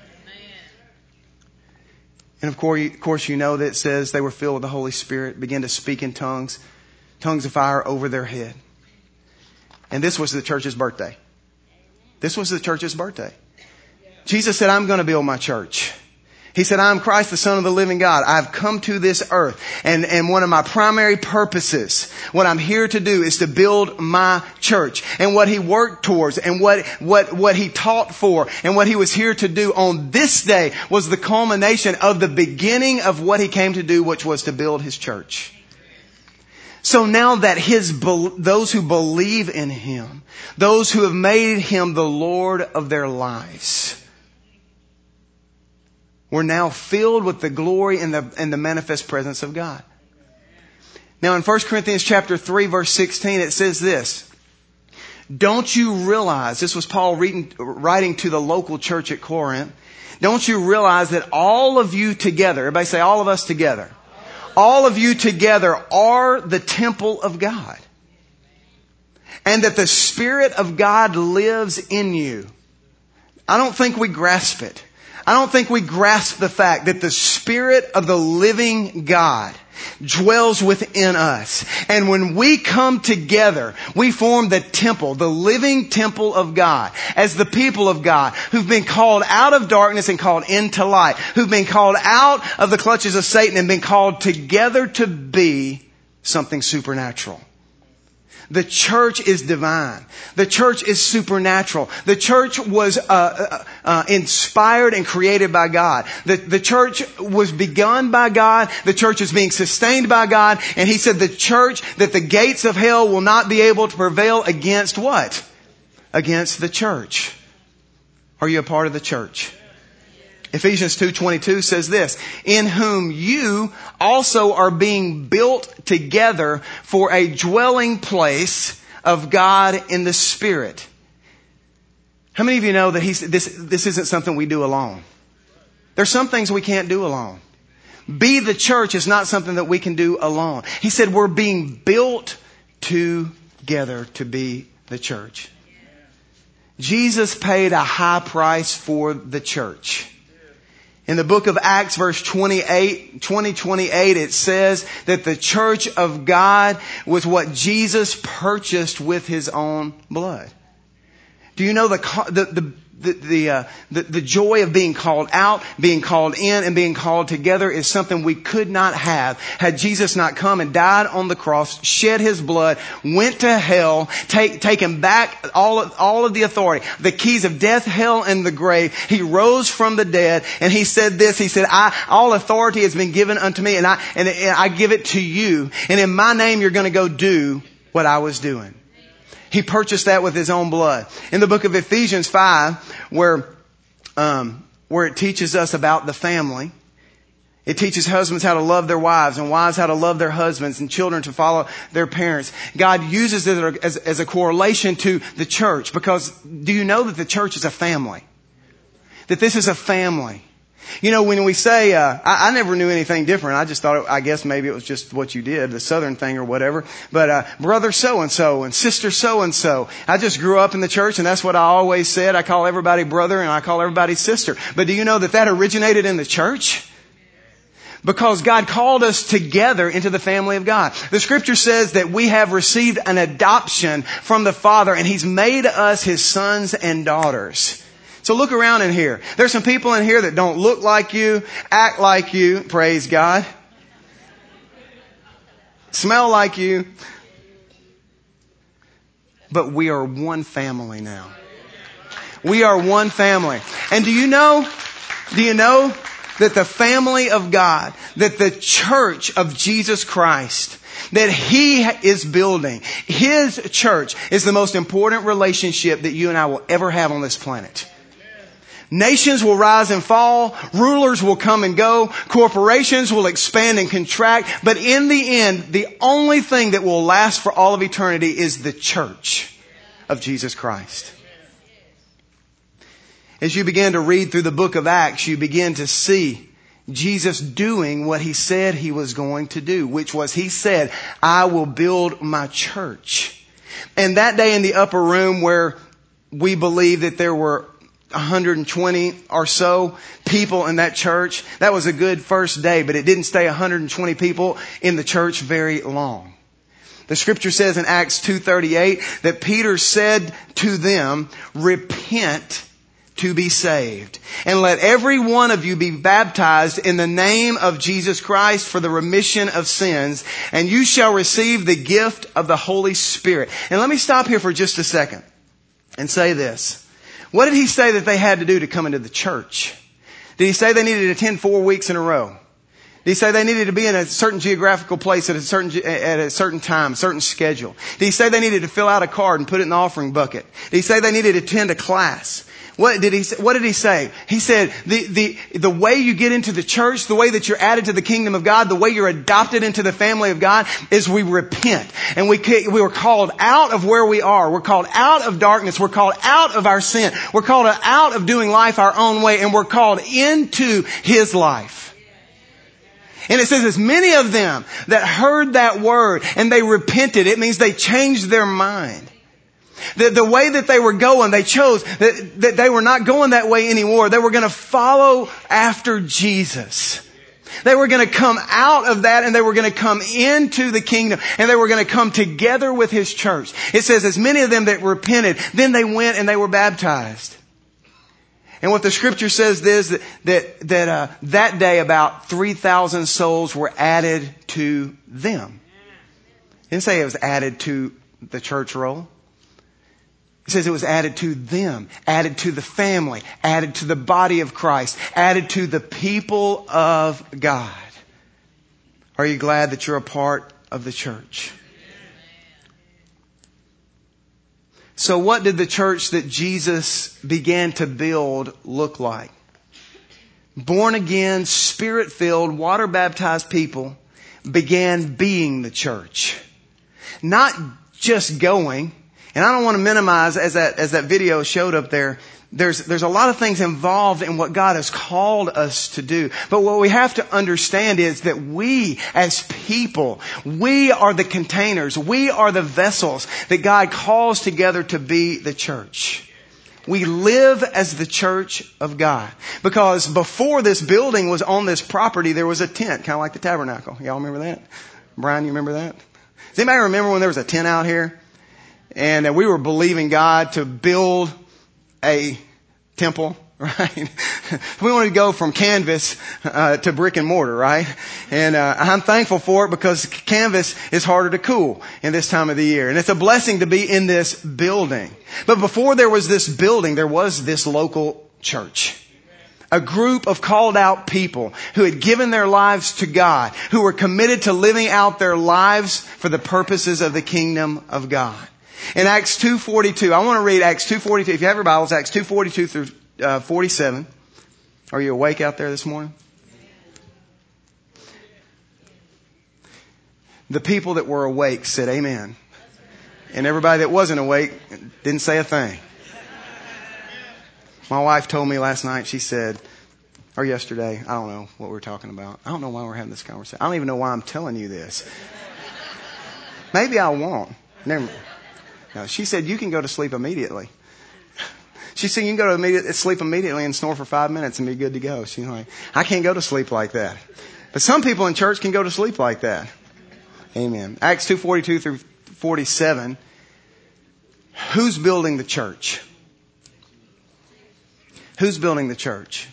And of course, you know that it says they were filled with the Holy Spirit, began to speak in tongues, tongues of fire over their head. And this was the church's birthday. This was the church's birthday. Jesus said, I'm going to build my church. He said, I am Christ, the Son of the living God. I've come to this earth. And, and one of my primary purposes, what I'm here to do is to build my church. And what he worked towards and what, what, what he taught for and what he was here to do on this day was the culmination of the beginning of what he came to do, which was to build his church. So now that his, those who believe in him, those who have made him the Lord of their lives, we're now filled with the glory and the, and the manifest presence of God. Now in First Corinthians chapter three, verse sixteen, it says this. Don't you realize, this was Paul reading, writing to the local church at Corinth. Don't you realize that all of you together, everybody say all of us together, all of you together are the temple of God. And that the Spirit of God lives in you. I don't think we grasp it. I don't think we grasp the fact that the Spirit of the living God dwells within us. And when we come together, we form the temple, the living temple of God, as the people of God who've been called out of darkness and called into light, who've been called out of the clutches of Satan and been called together to be something supernatural. The church is divine. The church is supernatural. The church was uh, uh, uh, inspired and created by God. The, the church was begun by God. The church is being sustained by God. And he said the church, that the gates of hell will not be able to prevail against what? Against the church. Are you a part of the church? Ephesians two twenty-two says this, in whom you also are being built together for a dwelling place of God in the Spirit. How many of you know that he's, this, this isn't something we do alone? There's some things we can't do alone. Be the church is not something that we can do alone. He said we're being built together to be the church. Jesus paid a high price for the church. In the book of Acts, verse twenty-eight, twenty, twenty-eight, it says that the church of God was what Jesus purchased with his own blood. Do you know the, the, the, the, the, uh, the, the joy of being called out, being called in, and being called together is something we could not have had Jesus not come and died on the cross, shed his blood, went to hell, take, taken back all of, all of the authority, the keys of death, hell, and the grave. He rose from the dead, and he said this, he said, I, all authority has been given unto me, and I, and, and I give it to you, and in my name you're going to go do what I was doing. He purchased that with his own blood. In the book of Ephesians five, where, um, where it teaches us about the family, it teaches husbands how to love their wives and wives how to love their husbands and children to follow their parents. God uses it as, as a correlation to the church, because do you know that the church is a family? That this is a family. You know, when we say, uh, I, I never knew anything different. I just thought, it, I guess maybe it was just what you did, the Southern thing or whatever. But, uh, brother so-and-so and sister so-and-so. I just grew up in the church, and that's what I always said. I call everybody brother and I call everybody sister. But do you know that that originated in the church? Because God called us together into the family of God. The scripture says that we have received an adoption from the Father, and He's made us His sons and daughters. So look around in here. There's some people in here that don't look like you, act like you, praise God, smell like you. But we are one family now. We are one family. And do you know, do you know that the family of God, that the church of Jesus Christ, that He is building, His church is the most important relationship that you and I will ever have on this planet. Nations will rise and fall. Rulers will come and go. Corporations will expand and contract. But in the end, the only thing that will last for all of eternity is the church of Jesus Christ. As you begin to read through the book of Acts, you begin to see Jesus doing what He said He was going to do, which was He said, I will build my church. And that day in the upper room, where we believe that there were one hundred twenty or so people in that church, that was a good first day, but it didn't stay one hundred twenty people in the church very long. The scripture says in Acts two thirty-eight that Peter said to them, repent to be saved. And let every one of you be baptized in the name of Jesus Christ for the remission of sins, and you shall receive the gift of the Holy Spirit. And let me stop here for just a second and say this. What did he say that they had to do to come into the church? Did he say they needed to attend four weeks in a row? Did he say they needed to be in a certain geographical place at a certain at a certain time, certain schedule? Did he say they needed to fill out a card and put it in the offering bucket? Did he say they needed to attend a class? What did he say? What did he say? He said the the the way you get into the church, the way that you're added to the kingdom of God, the way you're adopted into the family of God is we repent, and we we were called out of where we are. We're called out of darkness. We're called out of our sin. We're called out of doing life our own way, and we're called into His life. And it says as many of them that heard that word and they repented, it means they changed their mind. The, the way that they were going, they chose that, that they were not going that way anymore. They were going to follow after Jesus. They were going to come out of that and they were going to come into the kingdom and they were going to come together with His church. It says as many of them that repented, then they went and they were baptized. And what the scripture says is that that that, uh, that day about three thousand souls were added to them. It didn't say it was added to the church roll. It says it was added to them, added to the family, added to the body of Christ, added to the people of God. Are you glad that you're a part of the church? So what did the church that Jesus began to build look like? Born again, Spirit-filled, water-baptized people began being the church. Not just going. And I don't want to minimize, as that, as that video showed up there, there's, there's a lot of things involved in what God has called us to do. But what we have to understand is that we as people, we are the containers. We are the vessels that God calls together to be the church. We live as the church of God. Because before this building was on this property, there was a tent, kind of like the tabernacle. Y'all remember that? Brian, you remember that? Does anybody remember when there was a tent out here? And uh, we were believing God to build a temple, right? We wanted to go from canvas uh, to brick and mortar, right? And uh, I'm thankful for it because canvas is harder to cool in this time of the year. And it's a blessing to be in this building. But before there was this building, there was this local church. A group of called out people who had given their lives to God, who were committed to living out their lives for the purposes of the kingdom of God. In Acts two forty-two, I want to read Acts two forty-two. If you have your Bibles, Acts two forty-two through uh, forty-seven. Are you awake out there this morning? The people that were awake said amen. And everybody that wasn't awake didn't say a thing. My wife told me last night, she said, or yesterday, I don't know what we're talking about. I don't know why we're having this conversation. I don't even know why I'm telling you this. Maybe I won't. Never mind. No, she said, you can go to sleep immediately. She said, you can go to immediate, sleep immediately and snore for five minutes and be good to go. She's like, I can't go to sleep like that. But some people in church can go to sleep like that. Amen. Acts two forty-two through forty-seven. Who's building the church? Who's building the church?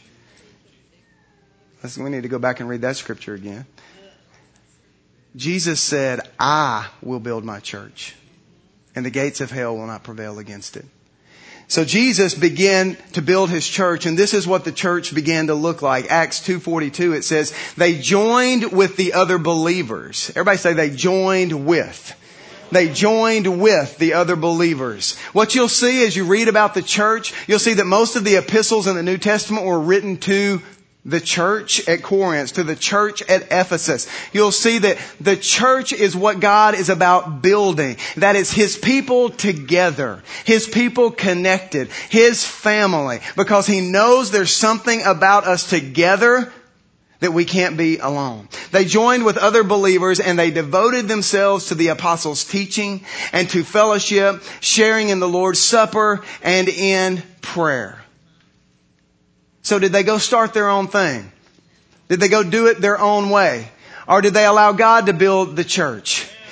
We need to go back and read that scripture again. Jesus said, I will build my church, and the gates of hell will not prevail against it. So Jesus began to build His church, and this is what the church began to look like. Acts two forty-two, it says, they joined with the other believers. Everybody say they joined with. They joined with the other believers. What you'll see as you read about the church, you'll see that most of the epistles in the New Testament were written to the church at Corinth, to the church at Ephesus. You'll see that the church is what God is about building. That is His people together. His people connected. His family. Because He knows there's something about us together that we can't be alone. They joined with other believers and they devoted themselves to the apostles' teaching and to fellowship, sharing in the Lord's Supper and in prayer. So did they go start their own thing? Did they go do it their own way? Or did they allow God to build the church?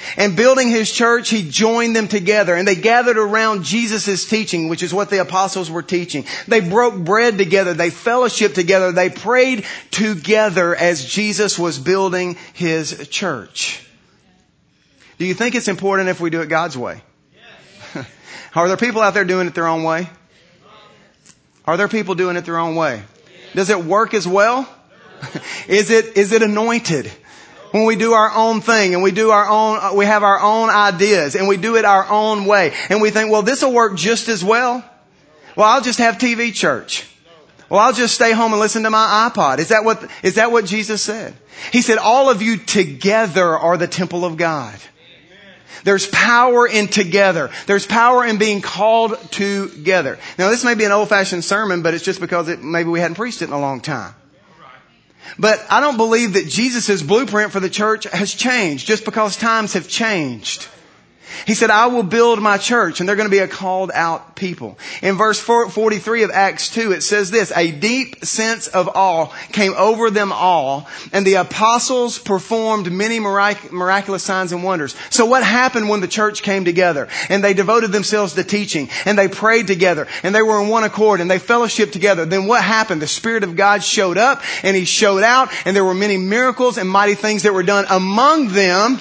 And building His church, He joined them together. And they gathered around Jesus' teaching, which is what the apostles were teaching. They broke bread together. They fellowshiped together. They prayed together as Jesus was building His church. Do you think it's important if we do it God's way? Yes. Are there people out there doing it their own way? Are there people doing it their own way? Does it work as well? Is it, is it anointed? When we do our own thing and we do our own, we have our own ideas and we do it our own way and we think, well, this will work just as well. Well, I'll just have T V church. Well, I'll just stay home and listen to my iPod. Is that what, is that what Jesus said? He said, all of you together are the temple of God. There's power in together. There's power in being called together. Now, this may be an old-fashioned sermon, but it's just because it, maybe we hadn't preached it in a long time. But I don't believe that Jesus' blueprint for the church has changed just because times have changed. He said, I will build my church, and they're going to be a called out people. In verse forty-three of Acts two, it says this, a deep sense of awe came over them all, and the apostles performed many mirac- miraculous signs and wonders. So what happened when the church came together? And they devoted themselves to teaching, and they prayed together, and they were in one accord, and they fellowshiped together. Then what happened? The Spirit of God showed up, and He showed out, and there were many miracles and mighty things that were done among them.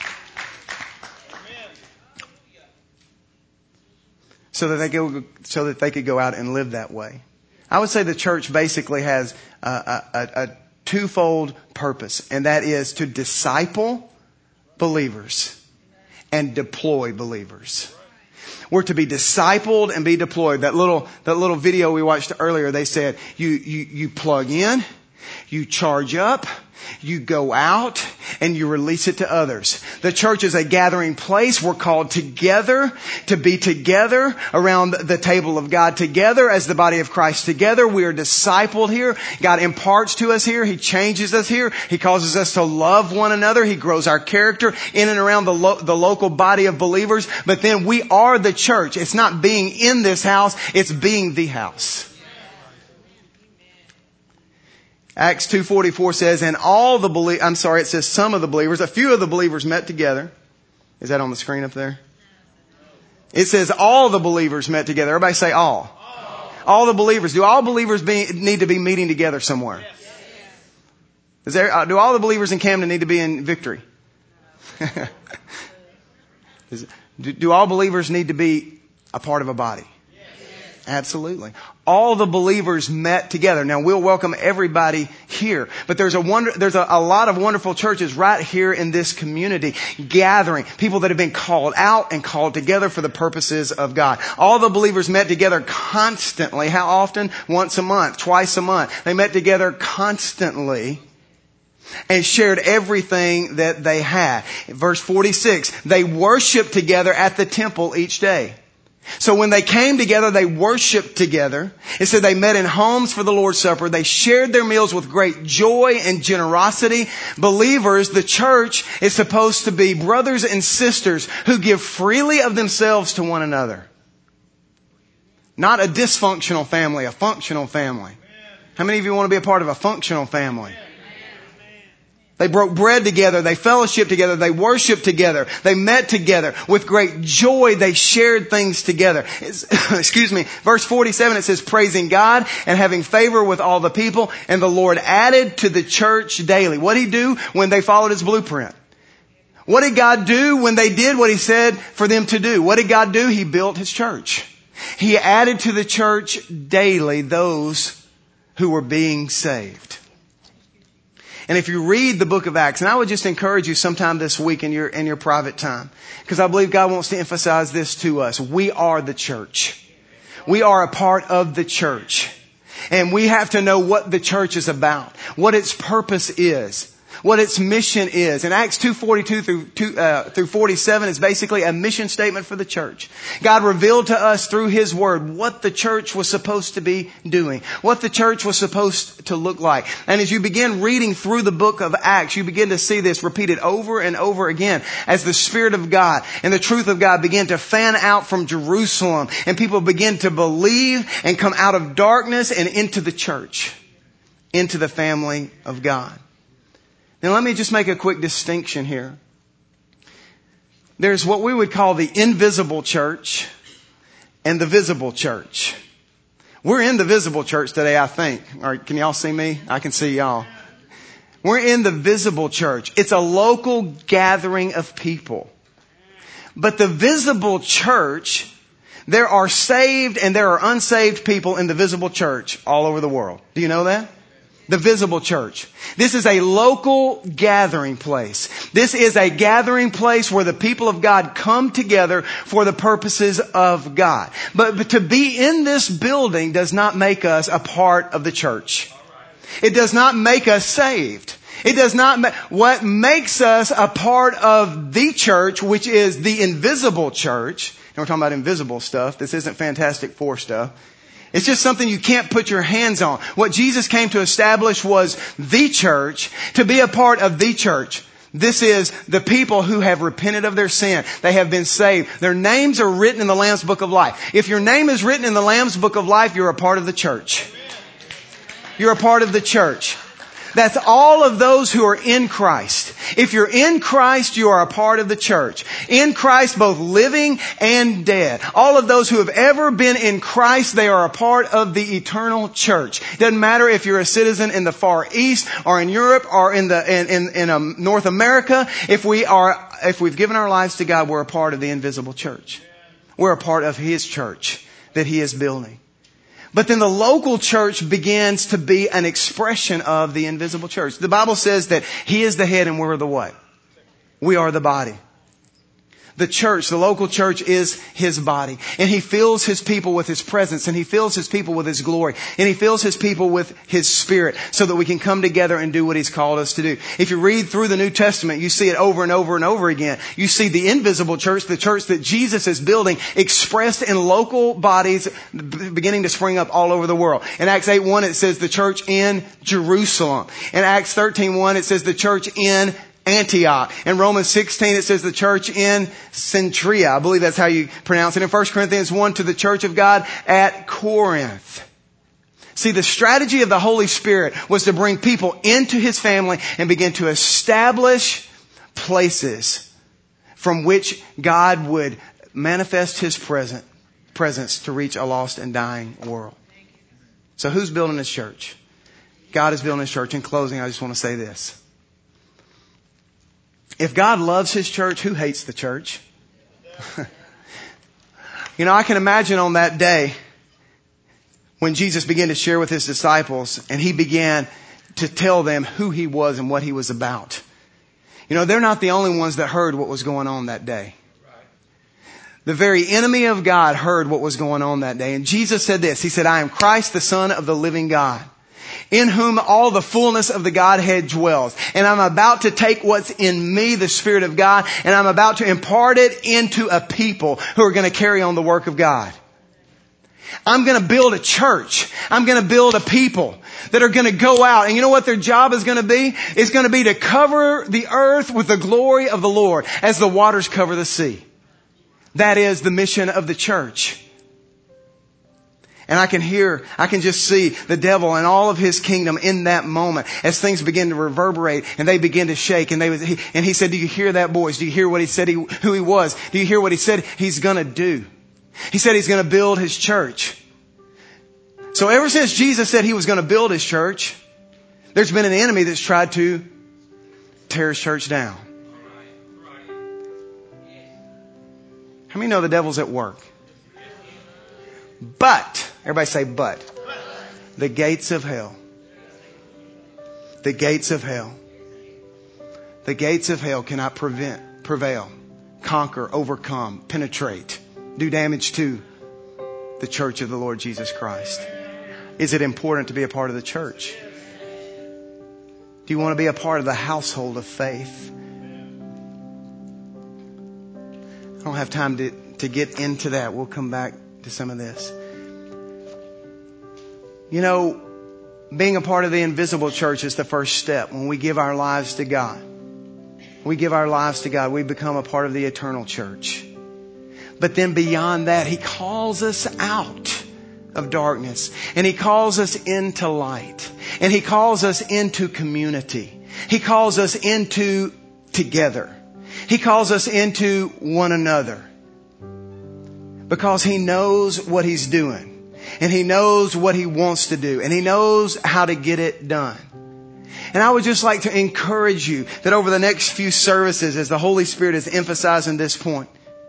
So that they could, so that they could go out and live that way. I would say the church basically has a, a, a twofold purpose, and that is to disciple believers and deploy believers. We're to be discipled and be deployed. That little, that little video we watched earlier, they said, you, you, you plug in, you charge up, you go out, and you release it to others. The church is a gathering place. We're called together to be together around the table of God together as the body of Christ together. We are discipled here. God imparts to us here. He changes us here. He causes us to love one another. He grows our character in and around the, lo- the local body of believers. But then we are the church. It's not being in this house. It's being the house. Acts two forty-four says, and all the belie- I'm sorry, it says some of the believers, a few of the believers met together. Is that on the screen up there? It says all the believers met together. Everybody say all. All, all the believers. Do all believers be, need to be meeting together somewhere? Yes. Is there, uh, do all the believers in Camden need to be in Victory? Is, do, do all believers need to be a part of a body? Absolutely. All the believers met together. Now we'll welcome everybody here, but there's a wonder, there's a, a lot of wonderful churches right here in this community gathering people that have been called out and called together for the purposes of God. All the believers met together constantly. How often? Once a month, twice a month. They met together constantly and shared everything that they had. Verse forty-six, they worshiped together at the temple each day. So when they came together, they worshiped together. It said they met in homes for the Lord's Supper. They shared their meals with great joy and generosity. Believers, the church, is supposed to be brothers and sisters who give freely of themselves to one another. Not a dysfunctional family, a functional family. How many of you want to be a part of a functional family? They broke bread together. They fellowshiped together. They worshiped together. They met together. With great joy, they shared things together. It's, excuse me. Verse forty-seven, it says, praising God and having favor with all the people. And the Lord added to the church daily. What did He do when they followed His blueprint? What did God do when they did what He said for them to do? What did God do? He built His church. He added to the church daily those who were being saved. And if you read the book of Acts, and I would just encourage you sometime this week in your, in your private time, because I believe God wants to emphasize this to us. We are the church. We are a part of the church. And we have to know what the church is about, what its purpose is, what its mission is. And Acts two forty-two through, two, uh, through forty-seven is basically a mission statement for the church. God revealed to us through His Word what the church was supposed to be doing, what the church was supposed to look like. And as you begin reading through the book of Acts, you begin to see this repeated over and over again as the Spirit of God and the truth of God begin to fan out from Jerusalem, and people begin to believe and come out of darkness and into the church, into the family of God. Now let me just make a quick distinction here. there's what we would call the invisible church and the visible church. We're in the visible church today, I think. All right, can y'all see me? I can see y'all. We're in the visible church. It's a local gathering of people. But the visible church, there are saved and there are unsaved people in the visible church all over the world. Do you know that? The visible church. This is a local gathering place. This is a gathering place where the people of God come together for the purposes of God. But, but to be in this building does not make us a part of the church. It does not make us saved. It does not ma- what makes us a part of the church, which is the invisible church. And we're talking about invisible stuff. This isn't Fantastic Four stuff. It's just something you can't put your hands on. What Jesus came to establish was the church, to be a part of the church. This is the people who have repented of their sin. They have been saved. Their names are written in the Lamb's Book of Life. If your name is written in the Lamb's Book of Life, you're a part of the church. You're a part of the church. That's all of those who are in Christ. If you're in Christ, you are a part of the church. In Christ, both living and dead. All of those who have ever been in Christ, they are a part of the eternal church. Doesn't matter if you're a citizen in the Far East or in Europe or in the in in, in um, North America. If we are, if we've given our lives to God, we're a part of the invisible church. We're a part of His church that He is building. But then the local church begins to be an expression of the invisible church. The Bible says that He is the head and we're the what? We are the body. The church, the local church is His body. And He fills His people with His presence. And He fills His people with His glory. And He fills His people with His Spirit so that we can come together and do what He's called us to do. If you read through the New Testament, you see it over and over and over again. You see the invisible church, the church that Jesus is building, expressed in local bodies beginning to spring up all over the world. In Acts eight one, it says the church in Jerusalem. In Acts thirteen one, it says the church in Antioch. In Romans sixteen, it says the church in Centuria. I believe that's how you pronounce it. In First Corinthians one, to the church of God at Corinth. See, the strategy of the Holy Spirit was to bring people into His family and begin to establish places from which God would manifest His present, presence to reach a lost and dying world. So who's building this church? God is building His church. In closing, I just want to say this. If God loves His church, who hates the church? You know, I can imagine on that day when Jesus began to share with His disciples and He began to tell them who He was and what He was about. You know, they're not the only ones that heard what was going on that day. The very enemy of God heard what was going on that day. And Jesus said this. He said, I am Christ, the Son of the living God, in whom all the fullness of the Godhead dwells. And I'm about to take what's in me, the Spirit of God, and I'm about to impart it into a people who are going to carry on the work of God. I'm going to build a church. I'm going to build a people that are going to go out. And you know what their job is going to be? It's going to be to cover the earth with the glory of the Lord as the waters cover the sea. That is the mission of the church. And I can hear, I can just see the devil and all of his kingdom in that moment as things begin to reverberate and they begin to shake. And they was, he, and he said, do you hear that, boys? Do you hear what he said, he, who he was? Do you hear what he said he's going to do? He said he's going to build His church. So ever since Jesus said He was going to build His church, there's been an enemy that's tried to tear His church down. How many know the devil's at work? But, everybody say but. The gates of hell. The gates of hell. The gates of hell cannot prevent, prevail, conquer, overcome, penetrate, do damage to the church of the Lord Jesus Christ. Is it important to be a part of the church? Do you want to be a part of the household of faith? I don't have time to, to get into that. We'll come back to some of this. You know, being a part of the invisible church is the first step. When we give our lives to God, we give our lives to God, we become a part of the eternal church. But then beyond that, He calls us out of darkness and He calls us into light and He calls us into community. He calls us into together. He calls us into one another because He knows what He's doing, and He knows what He wants to do, and He knows how to get it done. And I would just like to encourage you that over the next few services, as the Holy Spirit is emphasizing this point,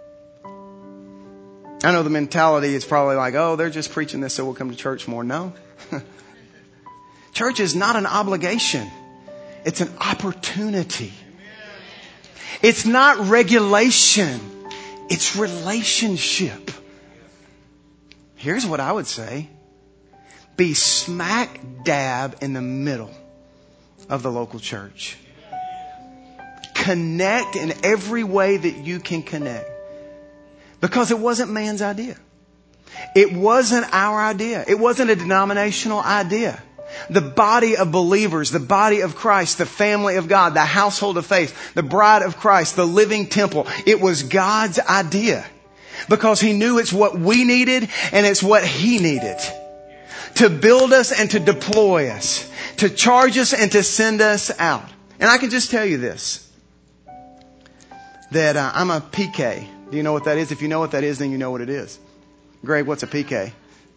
I know the mentality is probably like, oh, they're just preaching this so we'll come to church more. No. Church is not an obligation. It's an opportunity. It's not regulation. It's relationship. Here's what I would say. Be smack dab in the middle of the local church. Connect in every way that you can connect. Because it wasn't man's idea. It wasn't our idea. It wasn't a denominational idea. The body of believers, the body of Christ, the family of God, the household of faith, the bride of Christ, the living temple. It was God's idea because He knew it's what we needed and it's what He needed to build us and to deploy us, to charge us and to send us out. And I can just tell you this, that uh, I'm a P K. Do you know what that is? If you know what that is, then you know what it is. Greg, what's a P K?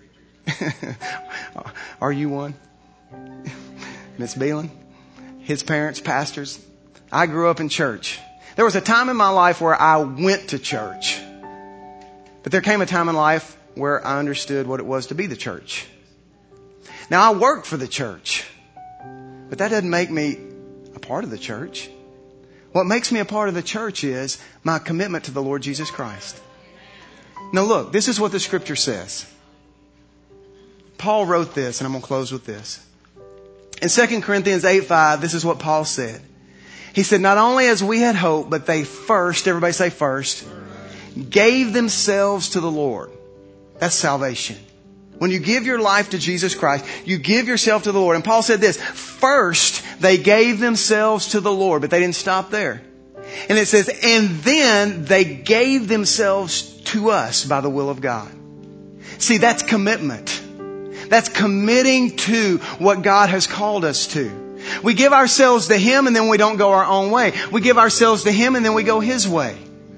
Are you one? Miss Beelan, his parents, pastors. I grew up in church. There was a time in my life where I went to church. But there came a time in life where I understood what it was to be the church. Now I worked for the church. But that doesn't make me a part of the church. What makes me a part of the church is my commitment to the Lord Jesus Christ. Now look, this is what the Scripture says. Paul wrote this, and I'm going to close with this. In Second Corinthians eight five, this is what Paul said. He said, not only as we had hoped, but they first, everybody say first, gave themselves to the Lord. That's salvation. When you give your life to Jesus Christ, you give yourself to the Lord. And Paul said this, first they gave themselves to the Lord, but they didn't stop there. And it says, and then they gave themselves to us by the will of God. See, that's commitment. That's committing to what God has called us to. We give ourselves to Him and then we don't go our own way. We give ourselves to Him and then we go His way.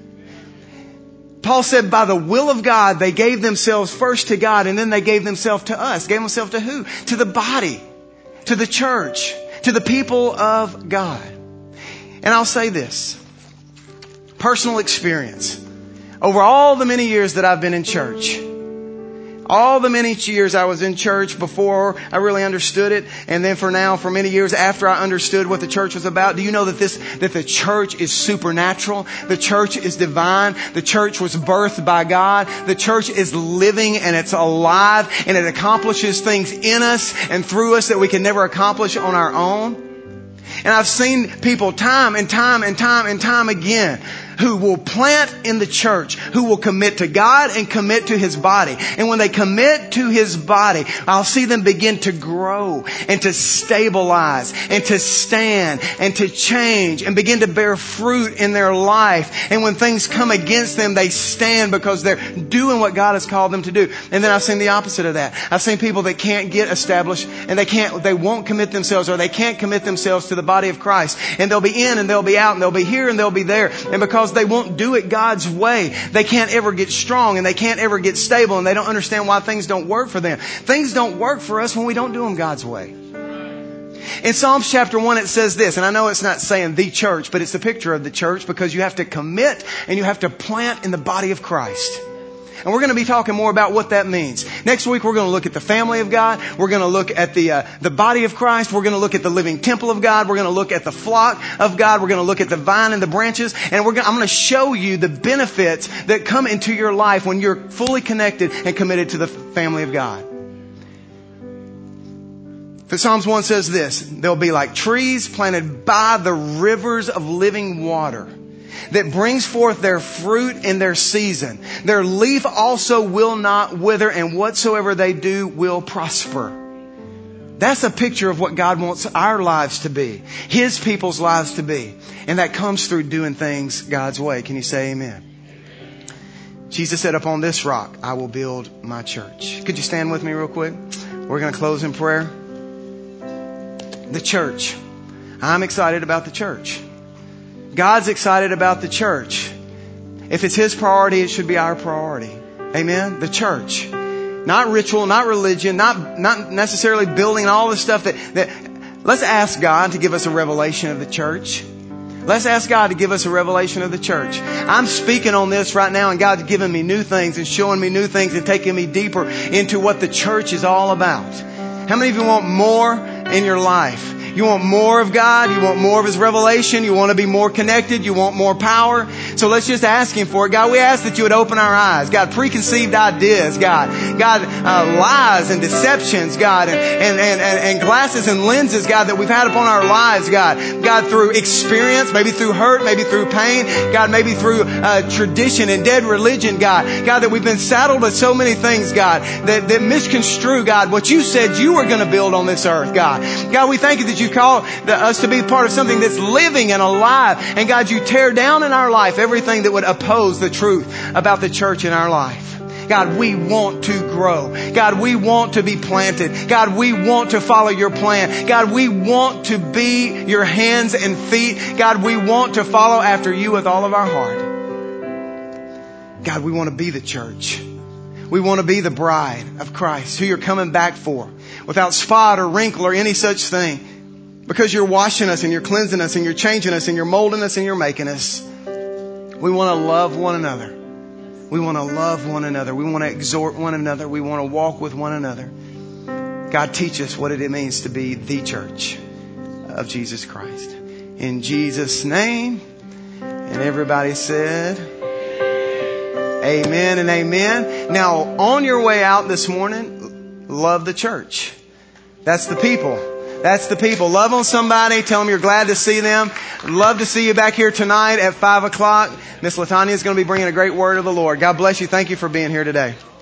Paul said by the will of God, they gave themselves first to God and then they gave themselves to us. Gave themselves to who? To the body, to the church, to the people of God. And I'll say this, personal experience. Over all the many years that I've been in church, all the many years I was in church before I really understood it, and then for now, for many years after I understood what the church was about, do you know that this, that the church is supernatural? The church is divine. The church was birthed by God. The church is living and it's alive and it accomplishes things in us and through us that we can never accomplish on our own. And I've seen people time and time and time and time again who will plant in the church, who will commit to God and commit to His body. And when they commit to His body, I'll see them begin to grow and to stabilize and to stand and to change and begin to bear fruit in their life. And when things come against them, they stand because they're doing what God has called them to do. And then I've seen the opposite of that. I've seen people that can't get established and they can't, they won't commit themselves, or they can't commit themselves to the body of Christ. And they'll be in and they'll be out and they'll be here and they'll be there. And because they won't do it God's way, they can't ever get strong and they can't ever get stable, and they don't understand why things don't work for them. Things don't work for us when we don't do them God's way. In Psalms chapter one, it says this, and I know it's not saying the church, but it's a picture of the church because you have to commit and you have to plant in the body of Christ. And we're going to be talking more about what that means. Next week, we're going to look at the family of God. We're going to look at the uh, the body of Christ. We're going to look at the living temple of God. We're going to look at the flock of God. We're going to look at the vine and the branches. And we're going, I'm going to show you the benefits that come into your life when you're fully connected and committed to the family of God. For Psalms one says this, they'll be like trees planted by the rivers of living water, that brings forth their fruit in their season. Their leaf also will not wither, and whatsoever they do will prosper. That's a picture of what God wants our lives to be, His people's lives to be. And that comes through doing things God's way. Can you say amen? Jesus said, upon this rock, I will build my church. Could you stand with me real quick? We're going to close in prayer. The church. I'm excited about the church. God's excited about the church. If it's His priority, it should be our priority. Amen? The church. Not ritual, not religion, not, not necessarily building all the stuff that, that... Let's ask God to give us a revelation of the church. Let's ask God to give us a revelation of the church. I'm speaking on this right now, and God's giving me new things and showing me new things and taking me deeper into what the church is all about. How many of you want more in your life? You want more of God. You want more of His revelation. You want to be more connected. You want more power. So let's just ask Him for it. God, we ask that You would open our eyes. God, preconceived ideas, God. God, uh, lies and deceptions, God, and, and, and, and glasses and lenses, God, that we've had upon our lives, God. God, through experience, maybe through hurt, maybe through pain, God, maybe through uh, tradition and dead religion, God. God, that we've been saddled with so many things, God, that, that misconstrue, God, what You said You were going to build on this earth, God. God, we thank You that You call the, us to be part of something that's living and alive. And God, You tear down in our life everything that would oppose the truth about the church in our life. God, we want to grow. God, we want to be planted. God, we want to follow Your plan. God, we want to be Your hands and feet. God, we want to follow after You with all of our heart. God, we want to be the church. We want to be the bride of Christ, who You're coming back for, without spot or wrinkle or any such thing. Because You're washing us and You're cleansing us and You're changing us and You're molding us and You're making us. We want to love one another. We want to love one another. We want to exhort one another. We want to walk with one another. God, teach us what it means to be the church of Jesus Christ. In Jesus' name. And everybody said, amen and amen. Now, on your way out this morning, love the church. That's the people. That's the people. Love on somebody. Tell them you're glad to see them. Love to see you back here tonight at five o'clock. Miss Latanya is going to be bringing a great word of the Lord. God bless you. Thank you for being here today.